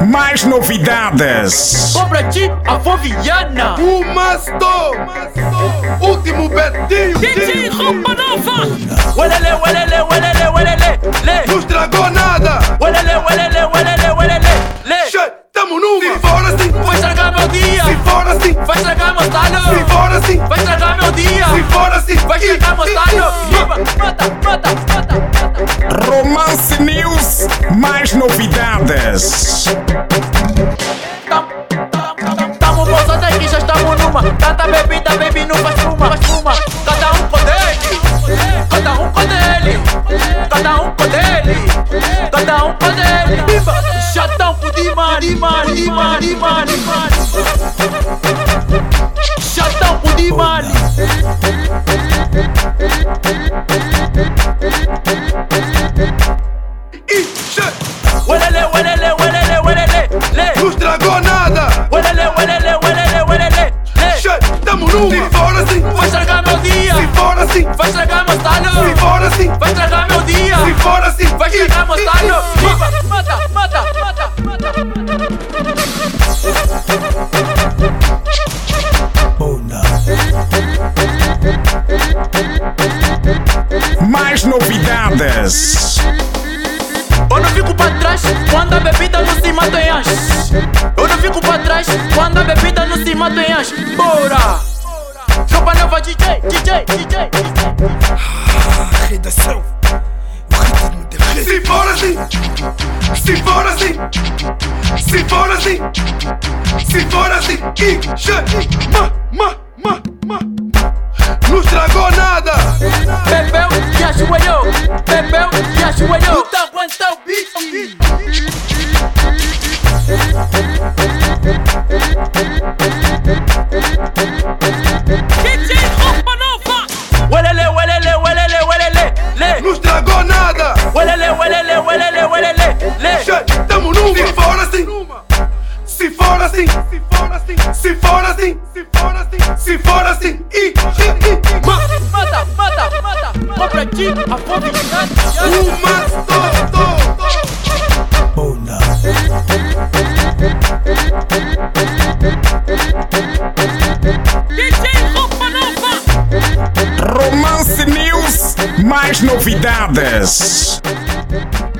mais novidades. Compra ti a Foviana. O Mastor, último Betinho. DJ Roupa Nova. Welele, welele, welele, welele, le. Não estragou nada. Welele, welele, welele, welele, le. Che, tamo numa. Se for assim, vai estragar meu dia. Se for assim, vai estragar meu talho. Se for assim, vai estragar meu dia. Se for assim, vai estragar meu talho. Mata, mata, mata, mata. Romance News, mais novidades. Tamo bolsando aqui, já estamos numa. Tanta bebida, baby, não faz fuma, faz fuma. Cada um com dele, cada um com dele, cada um com dele, cada um com dele. Chatão por demais, demais, demais, demais, demais. Chatão por demais. Welele, welele, welele, welele, le. Não estragou nada. Welele, welele, welele, welele, le. Che, tamo numa. Se for assim, vai estragar meu dia. Se for assim, vai estragar meu talho. Se for assim, vai estragar meu dia. Se for assim, vai estragar meu talho. Mata, mata, mata, mata. Mais novidades. Eu não fico pra trás quando a bebida no cima tem as. Eu não fico pra trás quando a bebida no cima tem as. Bora! Roupa Nova DJ, DJ, DJ. Redação. Se for assim, se for assim, se for assim, se for assim, não estragou nada. Bebeu e ajoelhou, bebeu e ajoelhou. Não tá aguentando o beat. DJ Roupa Nova. Welele, welele, welele, welele, le. Não estragou nada. Welele, welele, welele, welele, le. Che, tamo numa. Se for assim, se for assim, se for assim, se for assim, se for assim, se for assim, mata, mata, mata. Compra ti a Foviana. O Mastor. DJ Roupa Nova. Romance News, mais novidades.